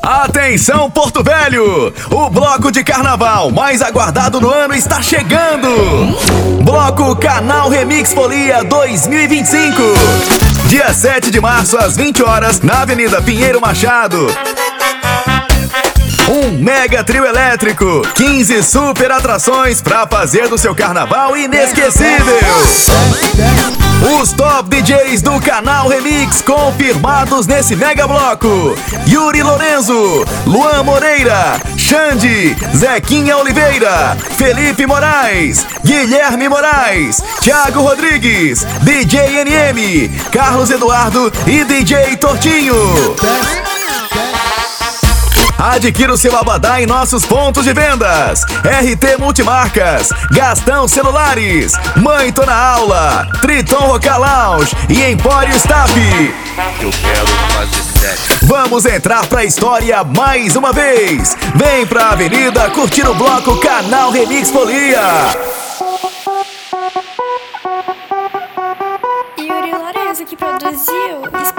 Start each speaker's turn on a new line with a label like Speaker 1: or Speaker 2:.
Speaker 1: Atenção, Porto Velho! O bloco de carnaval mais aguardado do ano está chegando! Bloco Canal Remix Folia 2025. Dia 7 de março, às 20 horas, na Avenida Pinheiro Machado. Um mega trio elétrico, 15 super atrações pra fazer do seu carnaval inesquecível. Os top DJs do Canal Remix confirmados nesse mega bloco: Yuri Lorenzo, Luan Moreira, Xande, Zequinha Oliveira, Felipe Moraes, Guilherme Moraes, Thiago Rodrigues, DJ NM, Carlos Eduardo e DJ Tortinho. Adquira o seu abadá em nossos pontos de vendas: RT Multimarcas, Gastão Celulares, Mãe Tô na Aula, Triton Roca Lounge e Empório Staff.
Speaker 2: Eu quero fazer sexo.
Speaker 1: Vamos entrar pra história mais uma vez. Vem pra Avenida curtir o bloco Canal Remix Folia.
Speaker 3: Yuri Lorenzo que produziu.